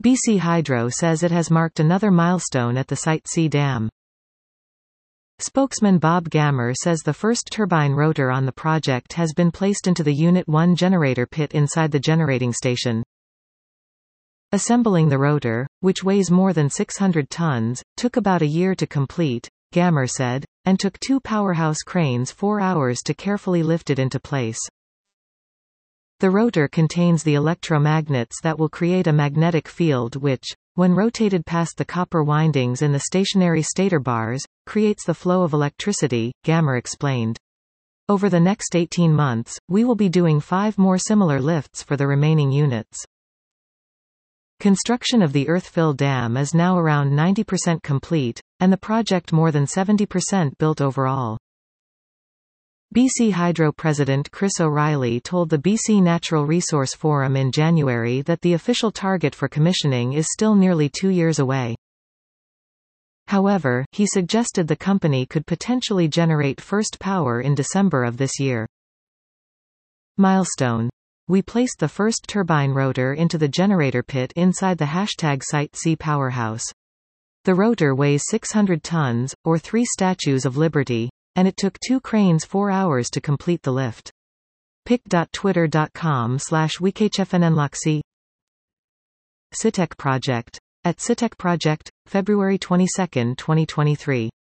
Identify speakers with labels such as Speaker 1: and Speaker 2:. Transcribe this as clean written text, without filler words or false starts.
Speaker 1: BC Hydro says it has marked another milestone at the Site C dam. Spokesman Bob Gammer says the first turbine rotor on the project has been placed into the Unit 1 generator pit inside the generating station. Assembling the rotor, which weighs more than 600 tons, took about a year to complete, Gammer said, and took 2 powerhouse cranes 4 hours to carefully lift it into place. The rotor contains the electromagnets that will create a magnetic field which, when rotated past the copper windings in the stationary stator bars, creates the flow of electricity, Gammer explained. Over the next 18 months, we will be doing 5 more similar lifts for the remaining units. Construction of the Earthfill Dam is now around 90% complete, and the project more than 70% built overall. BC Hydro President Chris O'Reilly told the BC Natural Resource Forum in January that the official target for commissioning is still nearly 2 years away. However, he suggested the company could potentially generate first power in December of this year. Milestone. We placed the first turbine rotor into the generator pit inside the #Site C powerhouse. The rotor weighs 600 tons, or 3 Statues of Liberty, and it took 2 cranes 4 hours to complete the lift. pic.twitter.com/wikHFNNLoxy CITEC Project. At CITEC Project, February 22, 2023.